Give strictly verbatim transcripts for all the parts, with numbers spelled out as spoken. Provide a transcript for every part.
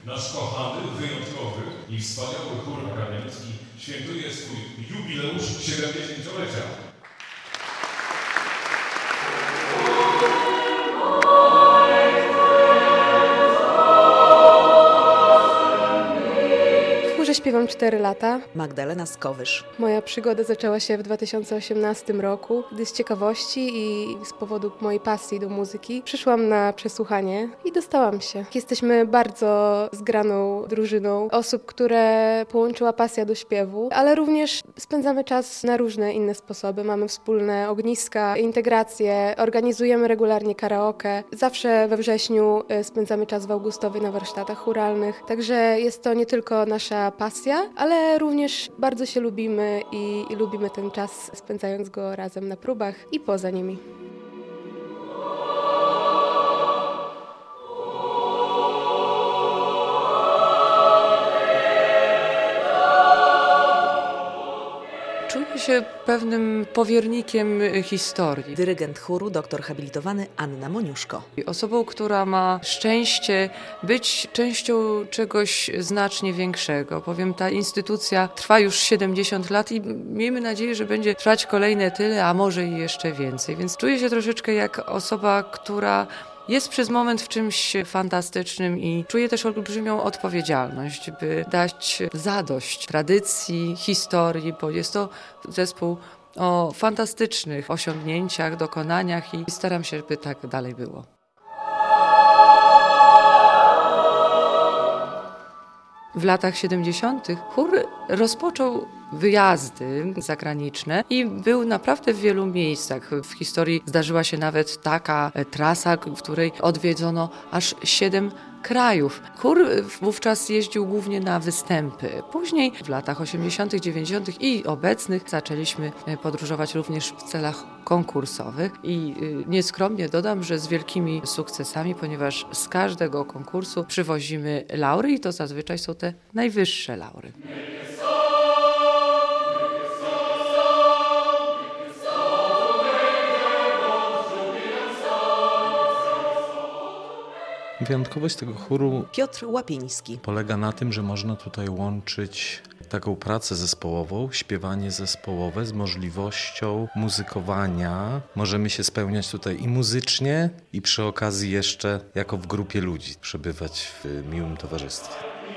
Nasz kochany, wyjątkowy i wspaniały chór akademicki świętuje swój jubileusz siedemdziesięciolecia. W chórze śpiewam cztery lata. Magdalena Skowysz. Moja przygoda zaczęła się w dwa tysiące osiemnastym roku, gdy z ciekawości i z powodu mojej pasji do muzyki przyszłam na przesłuchanie i dostałam się. Jesteśmy bardzo zgraną drużyną osób, które połączyła pasja do śpiewu, ale również spędzamy czas na różne inne sposoby. Mamy wspólne ogniska, integracje, organizujemy regularnie karaoke. Zawsze we wrześniu spędzamy czas w Augustowie na warsztatach chóralnych, także jest to nie tylko nasza pasja, ale również bardzo się lubimy i, i lubimy ten czas, spędzając go razem na próbach i poza nimi. Czuję się pewnym powiernikiem historii. Dyrygent chóru, doktor habilitowany Anna Moniuszko. Osobą, która ma szczęście być częścią czegoś znacznie większego. Powiem, ta instytucja trwa już siedemdziesiąt lat i miejmy nadzieję, że będzie trwać kolejne tyle, a może i jeszcze więcej. Więc czuję się troszeczkę jak osoba, która jest przez moment w czymś fantastycznym i czuję też olbrzymią odpowiedzialność, by dać zadość tradycji, historii, bo jest to zespół o fantastycznych osiągnięciach, dokonaniach i staram się, by tak dalej było. W latach siedemdziesiątych chór rozpoczął wyjazdy zagraniczne i był naprawdę w wielu miejscach. W historii zdarzyła się nawet taka trasa, w której odwiedzono aż siedem krajów. Chór wówczas jeździł głównie na występy. Później w latach osiemdziesiątych, dziewięćdziesiątych i obecnych zaczęliśmy podróżować również w celach konkursowych i nieskromnie dodam, że z wielkimi sukcesami, ponieważ z każdego konkursu przywozimy laury i to zazwyczaj są te najwyższe laury. Wyjątkowość tego chóru Piotr Łapiński. polega na tym, że można tutaj łączyć taką pracę zespołową, śpiewanie zespołowe z możliwością muzykowania. Możemy się spełniać tutaj i muzycznie, i przy okazji jeszcze jako w grupie ludzi przebywać w miłym towarzystwie.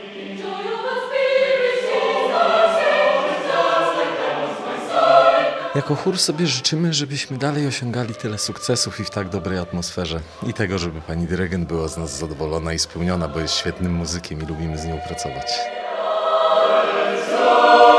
Jako chór sobie życzymy, żebyśmy dalej osiągali tyle sukcesów i w tak dobrej atmosferze. I tego, żeby pani dyrygent była z nas zadowolona i spełniona, bo jest świetnym muzykiem i lubimy z nią pracować.